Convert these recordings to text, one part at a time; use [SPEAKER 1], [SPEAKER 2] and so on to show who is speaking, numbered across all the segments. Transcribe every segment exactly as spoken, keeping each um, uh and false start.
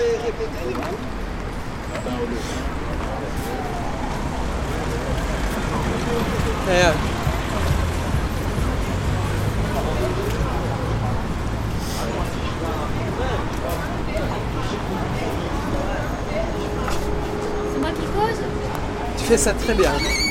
[SPEAKER 1] pouvez répéter les mots? Yeah.
[SPEAKER 2] C'est moi qui cause?
[SPEAKER 1] Tu fais ça très bien.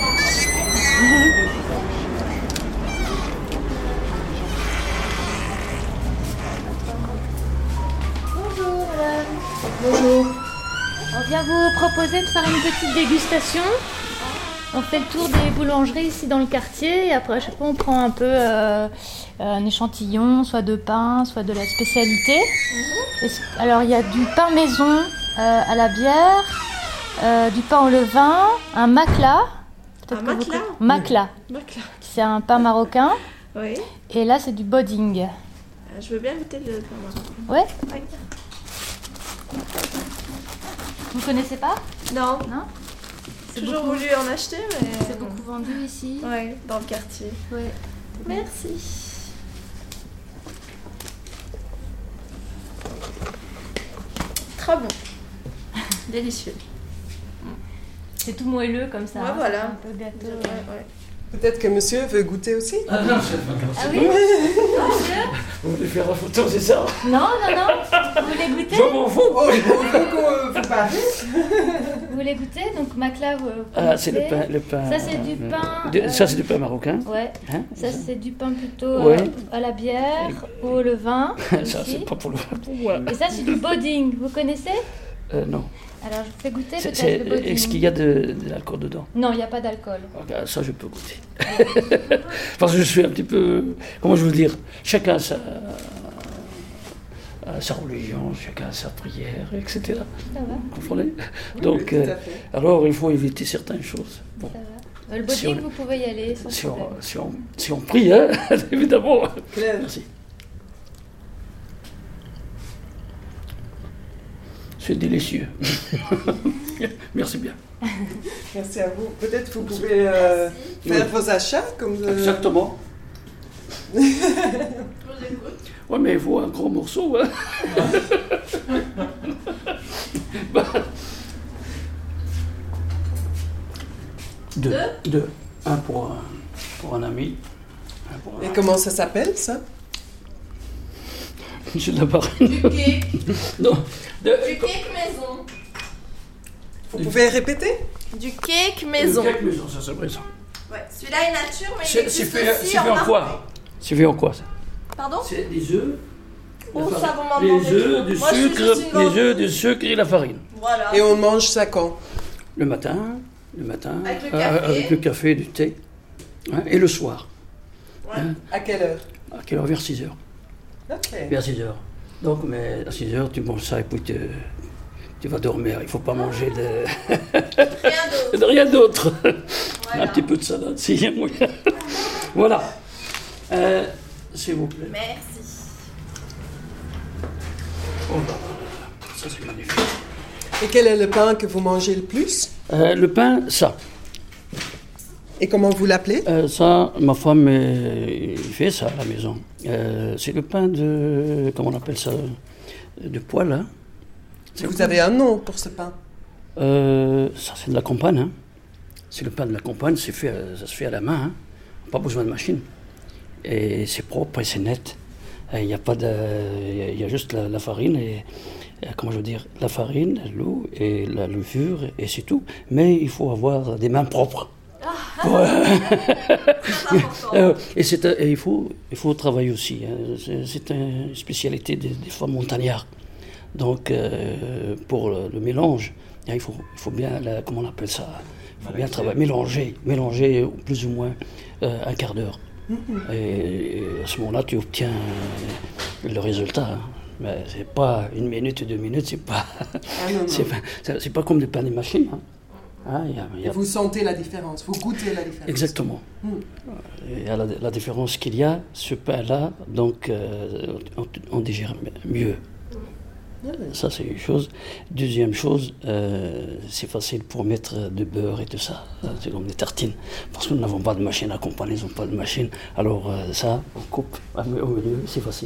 [SPEAKER 2] Bonjour madame.
[SPEAKER 1] Bonjour.
[SPEAKER 2] On vient vous proposer de faire une petite dégustation. On fait le tour des boulangeries ici dans le quartier et après à chaque fois on prend un peu euh, un échantillon, soit de pain, soit de la spécialité. Est-ce- Alors il y a du pain maison euh, à la bière, euh, du pain au levain, un makla. Peut-être
[SPEAKER 3] Un
[SPEAKER 2] que vous
[SPEAKER 3] makla
[SPEAKER 2] conna- Makla,
[SPEAKER 3] Donc là,
[SPEAKER 2] c'est un pain marocain.
[SPEAKER 3] oui.
[SPEAKER 2] Et là c'est du bodding.
[SPEAKER 3] Euh, Je veux bien goûter le pain marocain.
[SPEAKER 2] Ouais,
[SPEAKER 3] Ouais.
[SPEAKER 2] vous connaissez pas?
[SPEAKER 3] Non,
[SPEAKER 2] Non?
[SPEAKER 3] j'ai toujours voulu en acheter, mais...
[SPEAKER 2] C'est beaucoup vendu ici.
[SPEAKER 3] Ouais, dans le quartier.
[SPEAKER 2] Ouais.
[SPEAKER 3] Merci. Très bon. Délicieux.
[SPEAKER 2] C'est tout moelleux comme ça.
[SPEAKER 3] Ouais,
[SPEAKER 2] hein,
[SPEAKER 3] voilà.
[SPEAKER 2] c'est un peu gâteau.
[SPEAKER 3] Ouais, ouais.
[SPEAKER 1] Peut-être que monsieur veut goûter aussi?
[SPEAKER 4] Ah non, c'est pas grave.
[SPEAKER 2] Ah oui? Monsieur?
[SPEAKER 4] Vous voulez faire la photo, c'est ça?
[SPEAKER 2] Non, non, non. Vous voulez goûter?
[SPEAKER 4] Je m'en fous.
[SPEAKER 1] Oh, il faut qu'on vous parle.
[SPEAKER 2] Vous voulez goûter? Donc Makla, vous
[SPEAKER 4] Ah, c'est le
[SPEAKER 2] connaissez.
[SPEAKER 4] pain. Le pain
[SPEAKER 2] Ça, c'est du
[SPEAKER 4] euh,
[SPEAKER 2] pain,
[SPEAKER 4] de-
[SPEAKER 2] euh,
[SPEAKER 4] Ça, c'est du pain marocain.
[SPEAKER 2] Ouais.
[SPEAKER 4] Hein,
[SPEAKER 2] Ça, c'est du pain plutôt
[SPEAKER 4] Ouais.
[SPEAKER 2] euh, à la bière ou au levain.
[SPEAKER 4] ça,
[SPEAKER 2] ici.
[SPEAKER 4] c'est pas pour, le, pour moi.
[SPEAKER 2] Et ça, c'est du bodding. Vous connaissez?
[SPEAKER 4] Euh, non.
[SPEAKER 2] Alors, je vous fais goûter
[SPEAKER 4] C'est-
[SPEAKER 2] peut-être
[SPEAKER 4] c'est-
[SPEAKER 2] le bodding.
[SPEAKER 4] Est-ce qu'il y a de, de l'alcool dedans?
[SPEAKER 2] Non, il n'y a pas d'alcool.
[SPEAKER 4] Ah, ça, je peux goûter. Parce que je suis un petit peu. Comment je veux dire? Chacun sa, a sa religion, chacun a sa prière, et cetera.
[SPEAKER 2] Ça va,
[SPEAKER 4] Vous comprenez? Donc,
[SPEAKER 1] tout à
[SPEAKER 4] euh,
[SPEAKER 1] fait.
[SPEAKER 4] alors, il faut éviter certaines choses. Bon,
[SPEAKER 2] ça va. Euh, Le
[SPEAKER 4] Si
[SPEAKER 2] bodding,
[SPEAKER 4] on-
[SPEAKER 2] vous pouvez y aller sans
[SPEAKER 4] si on,
[SPEAKER 2] problème.
[SPEAKER 4] si, on, si on prie, hein, évidemment.
[SPEAKER 1] Claire.
[SPEAKER 4] Merci. C'est délicieux. Merci bien.
[SPEAKER 1] Merci à vous. Peut-être vous pouvez euh, faire vos achats comme euh,
[SPEAKER 4] Exactement. Ouais, mais il faut un gros morceau. Hein. Bah. Deux. Deux. Un pour un, pour un ami. Un pour un...
[SPEAKER 1] Et comment ça s'appelle ça?
[SPEAKER 4] Monsieur de la Barre.
[SPEAKER 3] Du cake.
[SPEAKER 4] Non. De...
[SPEAKER 3] Du cake maison.
[SPEAKER 1] Vous pouvez répéter?
[SPEAKER 3] Du cake maison.
[SPEAKER 4] Quelques maisons, ça c'est vrai ça.
[SPEAKER 3] Ouais, celui-là est nature, mais il
[SPEAKER 4] C'est c'est
[SPEAKER 3] existe
[SPEAKER 4] fait,
[SPEAKER 3] aussi
[SPEAKER 4] c'est fait en
[SPEAKER 3] marque.
[SPEAKER 4] quoi? C'est fait en quoi ça?
[SPEAKER 3] Pardon?
[SPEAKER 4] C'est des œufs.
[SPEAKER 3] Oh,
[SPEAKER 4] la
[SPEAKER 3] ça,
[SPEAKER 4] farine.
[SPEAKER 3] vous m'en
[SPEAKER 4] Les
[SPEAKER 3] demandez
[SPEAKER 4] œufs,
[SPEAKER 3] trop.
[SPEAKER 4] du
[SPEAKER 3] Moi, je suis
[SPEAKER 4] sucre,
[SPEAKER 3] juste une
[SPEAKER 4] les
[SPEAKER 3] grande-
[SPEAKER 4] œufs, du sucre et la farine.
[SPEAKER 3] Voilà.
[SPEAKER 1] Et on mange ça quand?
[SPEAKER 4] Le matin, le matin,
[SPEAKER 3] Avec le
[SPEAKER 4] euh,
[SPEAKER 3] café.
[SPEAKER 4] avec le café, du thé, hein, et le soir.
[SPEAKER 3] Ouais.
[SPEAKER 4] Hein,
[SPEAKER 1] À quelle heure?
[SPEAKER 4] à quelle heure? Vers six heures.
[SPEAKER 1] Ok.
[SPEAKER 4] Vers six heures. Donc, mais à six heures, tu manges ça et puis tu, tu vas dormir. Il ne faut pas manger de,
[SPEAKER 3] Rien d'autre.
[SPEAKER 4] de rien d'autre.
[SPEAKER 3] Voilà.
[SPEAKER 4] Un petit peu de salade, s'il y a moyen. Voilà. Euh, S'il vous plaît.
[SPEAKER 3] Merci.
[SPEAKER 4] Oh, là, là, là. Ça, c'est magnifique.
[SPEAKER 1] Et quel est le pain que vous mangez le plus?
[SPEAKER 4] Euh, le pain, ça.
[SPEAKER 1] Et comment vous l'appelez?
[SPEAKER 4] Euh, ça, ma femme euh, il fait ça à la maison. Euh, c'est le pain de. Comment on appelle ça? De poêle, hein? C'est
[SPEAKER 1] Vous
[SPEAKER 4] quoi?
[SPEAKER 1] avez un nom pour ce pain?
[SPEAKER 4] Euh, ça, c'est de la campagne. Hein. C'est le pain de la campagne, c'est fait, euh, ça se fait à la main. Hein. Pas besoin de machine. Et c'est propre et c'est net. Il n'y a pas de. Il y a juste la, la farine et. euh, Comment je veux dire? La farine, l'eau et la levure et c'est tout. Mais il faut avoir des mains propres. Ouais. Euh, et c'est, un- et il, faut, il faut travailler aussi. Hein. C'est, c'est une spécialité des, des femmes montagnards. Donc, euh, pour le, le mélange, hein, il, faut, il faut bien, la- comment on appelle ça? Il faut bien travailler, mélanger, mélanger plus ou moins euh, un quart d'heure. Et, et à ce moment-là, tu obtiens le résultat. Hein. Mais c'est pas une minute, deux minutes, c'est pas,
[SPEAKER 1] Ah non, non.
[SPEAKER 4] c'est pas, c'est- c'est pas comme des pains des machines. Hein. Hein, il y a- il y a-
[SPEAKER 1] Vous sentez la différence, vous goûtez la différence.
[SPEAKER 4] Exactement.
[SPEAKER 1] Mm.
[SPEAKER 4] Et à la, la différence qu'il y a, ce pain-là, donc euh, on, on digère mieux. Ça, c'est une chose. Deuxième chose, euh, c'est facile pour mettre de beurre et tout ça. C'est comme des tartines. Parce que nous n'avons pas de machine à accompagner, ils n'ont pas de machine. Alors, euh, ça, on coupe au milieu, c'est facile.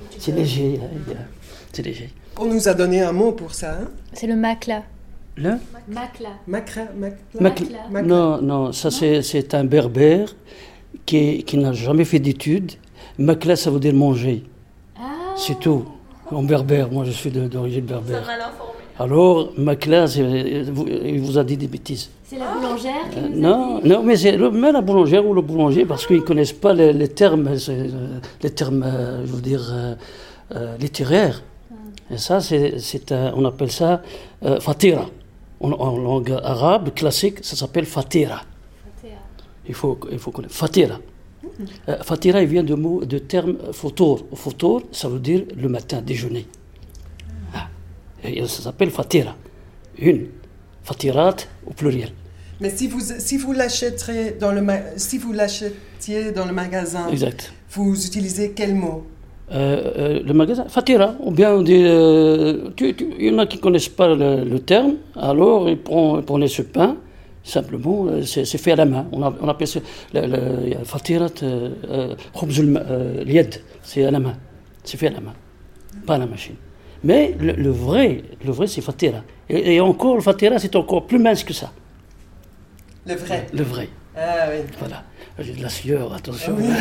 [SPEAKER 4] C'est léger, hein, il y a- c'est léger.
[SPEAKER 1] On nous a donné un mot pour ça, hein?
[SPEAKER 2] C'est le makla.
[SPEAKER 4] Le
[SPEAKER 2] Makla.
[SPEAKER 1] Macra, mac-
[SPEAKER 4] Mac-
[SPEAKER 2] Makla.
[SPEAKER 1] Macla.
[SPEAKER 4] Non, non, ça c'est, c'est un berbère qui, est- qui n'a jamais fait d'études. Makla, ça veut dire manger.
[SPEAKER 2] Ah.
[SPEAKER 4] C'est tout. En berbère, moi je suis de- d'origine
[SPEAKER 3] Ça
[SPEAKER 4] berbère.
[SPEAKER 3] mal informé.
[SPEAKER 4] Alors, Makla, c'est- vous- il vous a dit des bêtises.
[SPEAKER 2] C'est la boulangère qui
[SPEAKER 4] Euh,
[SPEAKER 2] nous a
[SPEAKER 4] non,
[SPEAKER 2] dit.
[SPEAKER 4] non, mais c'est le- même la boulangère ou le boulanger, parce qu'ils ne connaissent pas les, les termes, c'est, euh, les termes, euh, je veux dire, euh, euh, littéraires. Et ça, c'est, c'est un- on appelle ça euh, fatira. En, en langue arabe classique, ça s'appelle fatira. Il faut, il faut connaître. Fatira. Euh, fatira, il vient de mot, de terme photor. Photor, ça veut dire le matin, déjeuner. Ah. Et ça s'appelle fatira. Une. Fatirat au pluriel.
[SPEAKER 1] Mais si vous, si vous l'achèterez dans le ma- si vous l'achetiez dans le magasin,
[SPEAKER 4] Exact.
[SPEAKER 1] vous utilisez quel mot?
[SPEAKER 4] Euh, euh, le magasin, Fatira, ou bien on dit, euh, tu- tu- il y en a qui ne connaissent pas le, le terme, alors ils prennent, ils prenaient ce pain, simplement, euh, c'est, c'est fait à la main. On, a- on appelle ça, le, le, il y a Fatirat, euh, euh, khubz al- euh, l'yad, c'est à la main, c'est fait à la main, pas à la machine. Mais le, le vrai, le vrai c'est Fatira. Et, et encore, le Fatira, c'est encore plus mince que ça,
[SPEAKER 1] Le vrai.
[SPEAKER 4] le vrai.
[SPEAKER 1] Ah oui.
[SPEAKER 4] Voilà. J'ai de la sueur, attention.
[SPEAKER 1] Il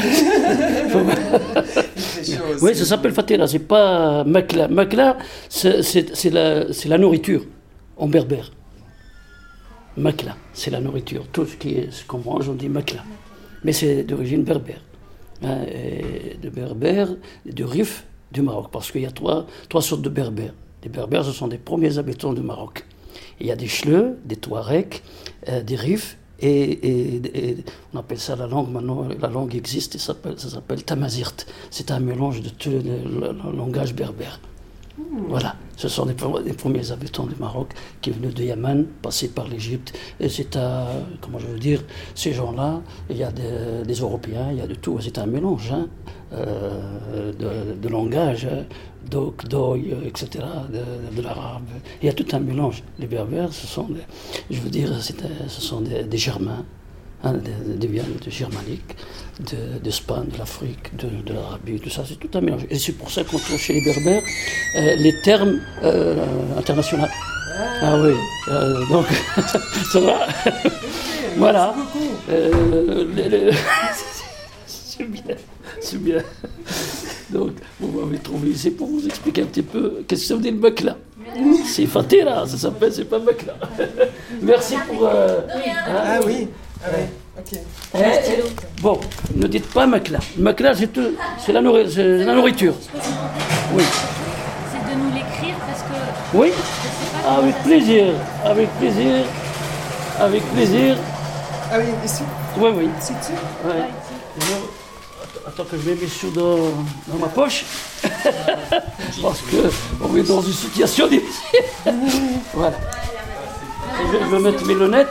[SPEAKER 1] fait chaud aussi.
[SPEAKER 4] Oui, ça s'appelle Fatira, c'est pas Makla. Makla, c'est, c'est, c'est la, c'est la nourriture en berbère. Makla, c'est la nourriture. Tout ce qui est, ce qu'on mange, on dit Makla. Mais c'est d'origine berbère. Hein, et de berbère, de Rif, du Maroc. Parce qu'il y a trois, trois sortes de berbères. Les berbères, ce sont des premiers habitants du Maroc. Il y a des Chleux, des Touaregs, euh, des Rifs. Et, et- et on appelle ça la langue, maintenant la langue existe, et ça s'appelle, ça s'appelle Tamazirt. C'est un mélange de tout le, le- le langage berbère. Voilà, ce sont les, pre- les premiers habitants du Maroc qui venaient de Yémen, passés par l'Égypte. Et c'est un, comment je veux dire, ces gens-là, il y a des, des Européens, il y a de tout. C'est un mélange hein, euh, de, de langage, hein, d'oc, d'oï, et cetera, de, de l'arabe. Il y a tout un mélange. Les Berbères, ce sont des, je veux dire, c'est un- ce sont des, des Germains. Hein, des, des biens de germanique, de, d'Espagne, de l'Afrique, de, de l'Arabie, tout ça, c'est tout un mélange. Et c'est pour ça qu'on trouve chez les Berbères euh, les termes euh, internationaux. Ah, oui, euh, donc ça va. Voilà. Euh, les- les- c'est bien, c'est bien. Donc, vous m'avez trouvé ici pour vous expliquer un petit peu qu'est-ce que ça veut dire le makla. C'est Fatira, ça s'appelle, c'est pas makla. Merci pour. euh, hein.
[SPEAKER 1] Ah oui. Ah oui. Ok.
[SPEAKER 4] Eh, eh, bon, ne dites pas makla. Makla, c'est, tout- c'est, la, nourri- c'est la nourriture. Oui.
[SPEAKER 2] C'est de nous l'écrire parce que
[SPEAKER 4] Oui,
[SPEAKER 2] je sais pas comment
[SPEAKER 4] avec
[SPEAKER 2] ça
[SPEAKER 4] plaisir. Avec plaisir. Avec plaisir.
[SPEAKER 1] Ah oui, ici.
[SPEAKER 4] Oui, oui.
[SPEAKER 1] Ici, ici.
[SPEAKER 4] Ouais. Alors, attends, attends que je mets mes sous dans, dans ma poche. Parce qu'on est dans une situation difficile. Voilà. Et je, je vais mettre mes lunettes.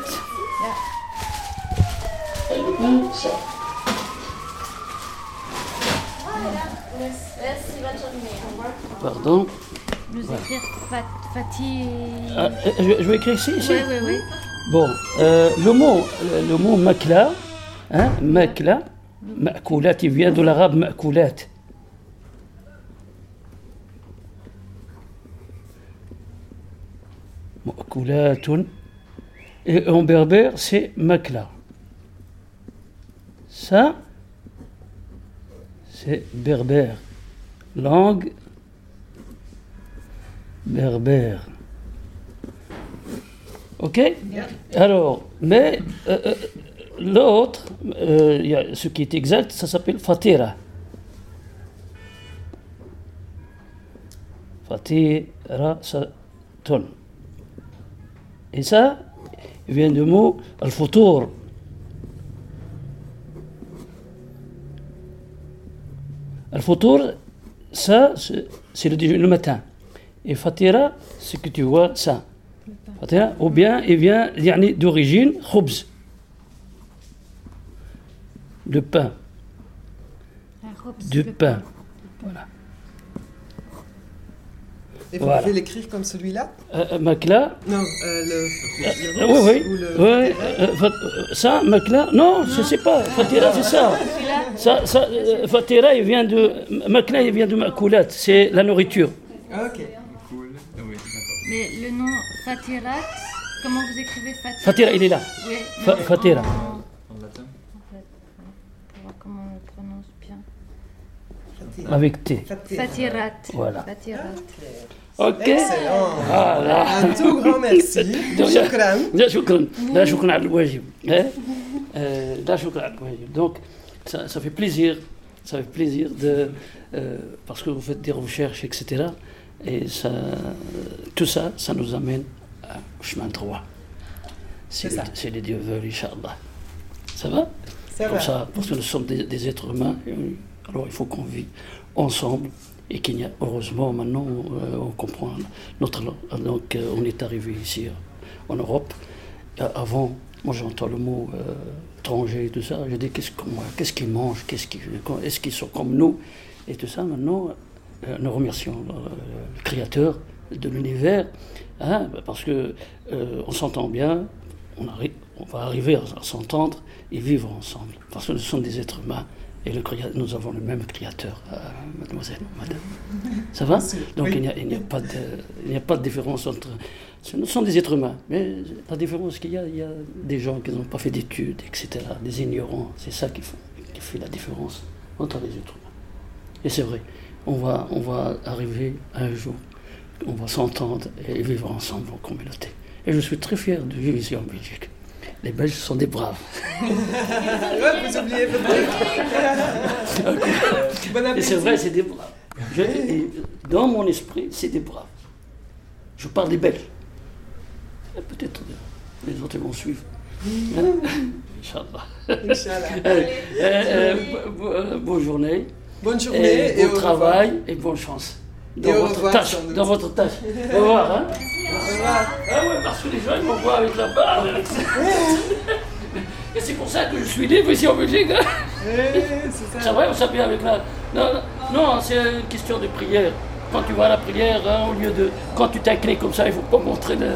[SPEAKER 3] Merci, bonne journée. Au revoir.
[SPEAKER 4] Pardon.
[SPEAKER 2] nous écrire fat, Fatih.
[SPEAKER 4] Ah, euh, je, je vais écrire ici, ici.
[SPEAKER 2] Oui, oui, oui.
[SPEAKER 4] Bon, euh, le mot, le mot makla, hein, makla, ma'koulat, il vient de l'arabe ma'koulat. Ma'koulatun. Et en berbère, c'est makla. Ça, c'est berbère. Langue berbère. Ok? Alors, mais euh, euh, l'autre, euh, il y a ce qui est exact, ça s'appelle fatira. Fatira, ça tonne. Et ça, il vient du mot al-futur. Al-futur, ça, c'est c'est le, déjeuner, le matin. Et fatira, c'est que tu vois ça. Fatira, ou bien il vient يعني, d'origine khubz, le pain,
[SPEAKER 2] Un khubz,
[SPEAKER 4] du
[SPEAKER 2] le
[SPEAKER 4] pain. Voilà.
[SPEAKER 1] Et vous
[SPEAKER 4] Voilà.
[SPEAKER 1] pouvez l'écrire comme celui-là?
[SPEAKER 4] Euh, Makla.
[SPEAKER 1] Non, euh, le...
[SPEAKER 4] Euh,
[SPEAKER 1] le
[SPEAKER 4] oui,
[SPEAKER 1] russe
[SPEAKER 4] oui.
[SPEAKER 1] ou le...
[SPEAKER 4] oui euh, Fat- euh, ça, Makla. Non, je ne sais pas. Fatira, c'est ça. Ça, ça euh, Fatira, il vient de. Makla, il vient de Makoulat. C'est la nourriture.
[SPEAKER 1] Ah, ok.
[SPEAKER 5] Cool. Ah oui, d'accord.
[SPEAKER 2] Mais le nom Fatirat, comment vous écrivez Fatirat?
[SPEAKER 4] Fatira, il est là.
[SPEAKER 2] Oui,
[SPEAKER 4] Fa-
[SPEAKER 2] mais
[SPEAKER 4] Fatira.
[SPEAKER 2] en-
[SPEAKER 5] En latin.
[SPEAKER 2] Pour voir comment on le prononce bien.
[SPEAKER 4] Avec T.
[SPEAKER 1] Fatira.
[SPEAKER 2] Fatirat.
[SPEAKER 4] Voilà.
[SPEAKER 2] Fatirat.
[SPEAKER 4] Ok.
[SPEAKER 1] Excellent.
[SPEAKER 4] Voilà.
[SPEAKER 1] Un tout grand merci.
[SPEAKER 4] De rien.
[SPEAKER 1] Shukran.
[SPEAKER 4] لا شكرا لا شكرا على الواجب hein. Euh, لا شكرا على الواجب. Donc ça, ça fait plaisir ça fait plaisir de euh, parce que vous faites des recherches etc et ça tout ça ça nous amène au chemin droit si,
[SPEAKER 1] C'est ça.
[SPEAKER 4] si les dieux veulent Inch'Allah. Ça va
[SPEAKER 1] Ça
[SPEAKER 4] comme
[SPEAKER 1] va.
[SPEAKER 4] ça parce que nous sommes des, des êtres humains alors il faut qu'on vive ensemble et qu'il y a heureusement maintenant euh, on comprend notre donc euh, on est arrivé ici euh, en Europe. Euh, avant moi j'entends le mot euh, étranger et tout ça je dis qu'est-ce qu'on qu'est-ce qu'ils mangent qu'est-ce qu'ils est-ce qu'ils sont comme nous et tout ça maintenant euh, nous remercions euh, le créateur de l'univers hein, parce que euh, on s'entend bien on, arrive, on va arriver à, à s'entendre et vivre ensemble parce que nous sommes des êtres humains et le créateur, nous avons le même créateur, euh, mademoiselle, madame. Ça va? Donc
[SPEAKER 1] Oui.
[SPEAKER 4] il n'y a, il n'y a pas de, il n'y a pas de différence entre... Nous sommes des êtres humains, mais la différence qu'il y a, il y a des gens qui n'ont pas fait d'études, et cetera, des ignorants. C'est ça qui fait, qui fait la différence entre les êtres humains. Et c'est vrai, on va, on va arriver un jour, on va s'entendre et vivre ensemble en communauté. Et je suis très fier de vivre ici en Belgique. Les Belges sont des braves.
[SPEAKER 1] Ouais, vous oubliez peut-être. Bon
[SPEAKER 4] Et
[SPEAKER 1] appétit.
[SPEAKER 4] c'est vrai, c'est des braves. Je- et dans mon esprit, c'est des braves. Je parle des Belges. Et peut-être euh, les autres ils vont suivre. Hein? Inch'Allah.
[SPEAKER 1] Inch'Allah.
[SPEAKER 4] Euh, euh, bo- bo- euh, bonne journée.
[SPEAKER 1] Bonne journée
[SPEAKER 4] Et
[SPEAKER 1] et
[SPEAKER 4] bon
[SPEAKER 1] au
[SPEAKER 4] travail et bonne chance. Dans
[SPEAKER 1] Et au
[SPEAKER 4] votre
[SPEAKER 1] revoir,
[SPEAKER 4] tâche.
[SPEAKER 1] sans doute.
[SPEAKER 4] Dans votre tâche. Au revoir. Hein?
[SPEAKER 1] Au revoir.
[SPEAKER 4] Ah ouais, parce que les gens ils me voient avec la barbe. Et c'est pour ça que je suis libre ici en Belgique. Hein?
[SPEAKER 1] Eh, c'est
[SPEAKER 4] C'est
[SPEAKER 1] ça.
[SPEAKER 4] vrai, on s'habille avec la... Non, non, non, c'est une question de prière. Quand tu vas à la prière, hein, au lieu de... Quand tu t'inclines comme ça, il ne faut pas montrer le...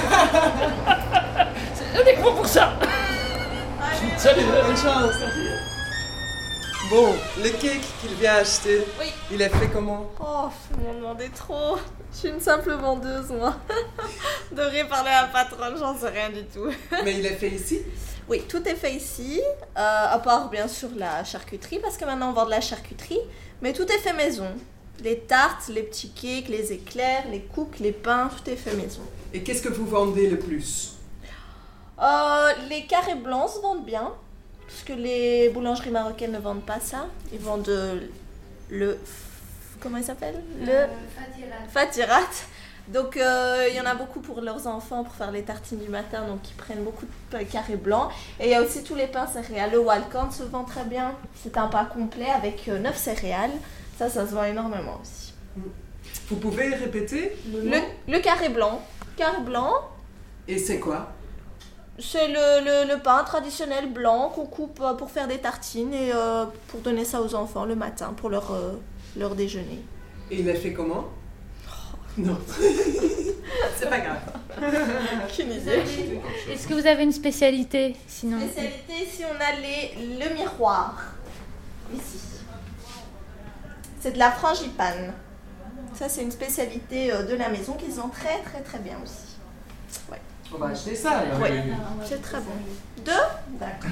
[SPEAKER 4] C'est uniquement pour ça. Salut.
[SPEAKER 1] Bonne chance. Bon, le cake qu'il vient acheter,
[SPEAKER 3] Oui.
[SPEAKER 1] il est fait comment?
[SPEAKER 3] Oh, vous m'en demandez trop. Je suis une simple vendeuse, moi. Devrais parler à la patronne, j'en sais rien du tout.
[SPEAKER 1] Mais il est fait ici?
[SPEAKER 3] Oui, tout est fait ici, euh, à part bien sûr la charcuterie, parce que maintenant on vend de la charcuterie, mais tout est fait maison. Les tartes, les petits cakes, les éclairs, les cookies, les pains, tout est fait maison.
[SPEAKER 1] Et qu'est-ce que vous vendez le plus?
[SPEAKER 3] Euh, les carrés blancs se vendent bien, parce que les boulangeries marocaines ne vendent pas ça. Ils vendent euh, le... Comment il s'appelle? Le Fatirat. Donc euh, il y en a beaucoup pour leurs enfants, pour faire les tartines du matin, donc ils prennent beaucoup de carrés blancs. Et il y a aussi tous les pains céréales. Le Walcorn se vend très bien. C'est un pain complet avec euh, neuf céréales. Ça, ça se vend énormément aussi.
[SPEAKER 1] Vous pouvez répéter le
[SPEAKER 3] Le,
[SPEAKER 1] nom?
[SPEAKER 3] le carré blanc. Carré blanc,
[SPEAKER 1] Et c'est quoi?
[SPEAKER 3] c'est le, le, le pain traditionnel blanc qu'on coupe euh, pour faire des tartines et euh, pour donner ça aux enfants le matin pour leur, euh, leur déjeuner.
[SPEAKER 1] Et il est fait comment? Non. C'est pas grave.
[SPEAKER 3] Aucune idée.
[SPEAKER 2] Est-ce que vous avez une spécialité sinon?
[SPEAKER 3] Spécialité, ici on a les, le miroir. Ici. C'est de la frangipane. Ça, c'est une spécialité euh, de la maison qui se vend très très très bien aussi. Ouais.
[SPEAKER 1] On va acheter ça alors.
[SPEAKER 3] Ouais. C'est très bon. Deux? D'accord.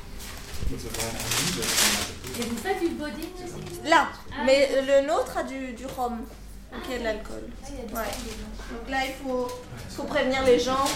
[SPEAKER 2] Et vous faites du body aussi?
[SPEAKER 3] Là, mais le nôtre a du, du rhum. Donc il y a de l'alcool. Ouais. Donc là, il faut, faut prévenir les gens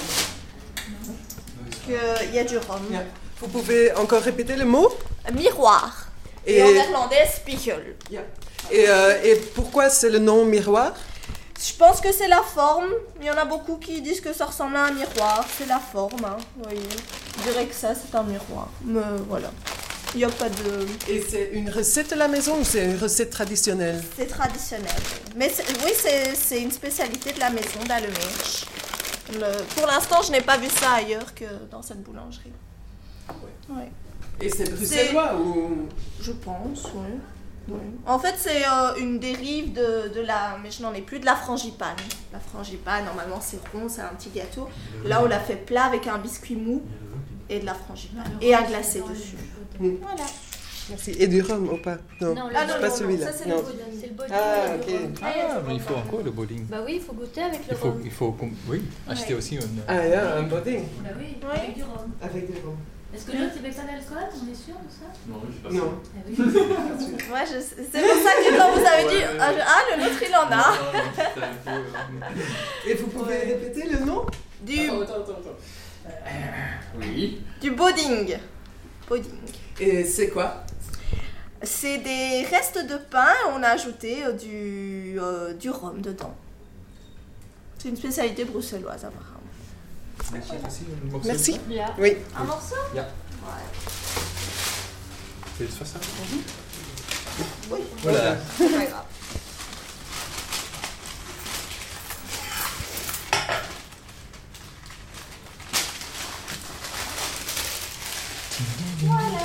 [SPEAKER 3] qu'il y a du rhum.
[SPEAKER 1] Bien. Vous pouvez encore répéter le mot?
[SPEAKER 3] Miroir. Et,
[SPEAKER 1] Et-
[SPEAKER 3] en néerlandais, spiegel.
[SPEAKER 1] Et, euh, et pourquoi c'est le nom miroir?
[SPEAKER 3] Je pense que c'est la forme. Il y en a beaucoup qui disent que ça ressemble à un miroir. C'est la forme, hein. Vous voyez. Je dirais que ça, c'est un miroir. Mais voilà. Il n'y a pas de...
[SPEAKER 1] Et c'est une recette de la maison ou c'est une recette traditionnelle?
[SPEAKER 3] C'est traditionnel. Mais c'est- oui, c'est c'est une spécialité de la maison d'Allemèche. Le- Pour l'instant, je n'ai pas vu ça ailleurs que dans cette boulangerie. Ouais.
[SPEAKER 1] Et c'est bruxellois ou...
[SPEAKER 3] Je pense, oui. En fait, c'est euh, une dérive de, de la, mais je n'en ai plus, de la frangipane. La frangipane, normalement, c'est rond, c'est un petit gâteau. Là, on l'a fait plat avec un biscuit mou et de la frangipane. Et un glacé dessus.
[SPEAKER 1] Mm.
[SPEAKER 3] Voilà.
[SPEAKER 1] Merci. Et du rhum ou pas? Non,
[SPEAKER 2] Non, le-
[SPEAKER 3] Ah non,
[SPEAKER 1] pas
[SPEAKER 3] non,
[SPEAKER 1] celui-là.
[SPEAKER 3] ça, c'est
[SPEAKER 1] Non.
[SPEAKER 3] le boudding.
[SPEAKER 2] C'est le body.
[SPEAKER 1] Ah,
[SPEAKER 2] le
[SPEAKER 1] ok.
[SPEAKER 2] rhum.
[SPEAKER 5] Ah, mais il faut encore le bowling.
[SPEAKER 2] Bah oui, il faut goûter avec le
[SPEAKER 5] Il faut,
[SPEAKER 2] rhum.
[SPEAKER 5] il faut com- oui, acheter aussi une.
[SPEAKER 1] Ah, il y a un pudding
[SPEAKER 2] Bah oui,
[SPEAKER 3] Ouais.
[SPEAKER 2] avec du rhum.
[SPEAKER 1] avec du rhum.
[SPEAKER 2] Est-ce que l'autre, il met pas d'alcool? On est sûr de ça?
[SPEAKER 5] Non, je sais pas.
[SPEAKER 1] Non.
[SPEAKER 2] Ah oui.
[SPEAKER 3] Ouais, je sais. C'est pour ça que quand vous avez dit, ah, je- ah, le nôtre, il en a.
[SPEAKER 1] Et vous pouvez répéter le nom?
[SPEAKER 3] Du,
[SPEAKER 5] Attends, attends, attends. Oui.
[SPEAKER 3] du pudding. Pudding.
[SPEAKER 1] Et c'est quoi?
[SPEAKER 3] C'est des restes de pain, on a ajouté euh, du, euh, du rhum dedans. C'est une spécialité bruxelloise apparemment.
[SPEAKER 5] Merci aussi, une morceau.
[SPEAKER 1] Merci.
[SPEAKER 2] Là.
[SPEAKER 1] Oui.
[SPEAKER 3] Un morceau?
[SPEAKER 5] Ja.
[SPEAKER 3] Ouais.
[SPEAKER 5] Tu veux faire ça?
[SPEAKER 3] Oui.
[SPEAKER 5] Voilà.
[SPEAKER 3] C'est pas grave. Voilà.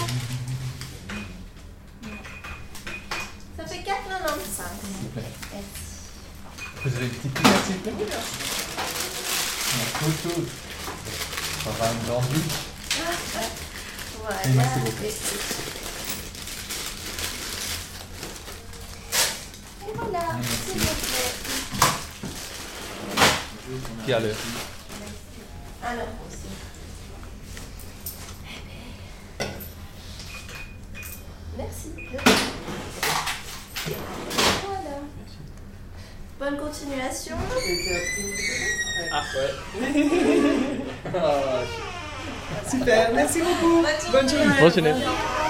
[SPEAKER 3] Ça fait quatre virgule quatre-vingt-quinze.
[SPEAKER 5] S'il vous plaît.
[SPEAKER 3] Merci.
[SPEAKER 5] Vous avez une petite cuillère, s'il vous plaît? Un couteau. Ça va une grande vie.
[SPEAKER 3] Voilà.
[SPEAKER 5] Merci beaucoup.
[SPEAKER 3] Et voilà, s'il vous plaît.
[SPEAKER 5] Qui a l'heure?
[SPEAKER 3] Alors aussi. Merci. Voilà. Bonne continuation.
[SPEAKER 5] Ah, ouais.
[SPEAKER 1] Super, merci beaucoup.
[SPEAKER 3] Bonne journée.
[SPEAKER 1] Bonne journée.
[SPEAKER 5] Bonne journée.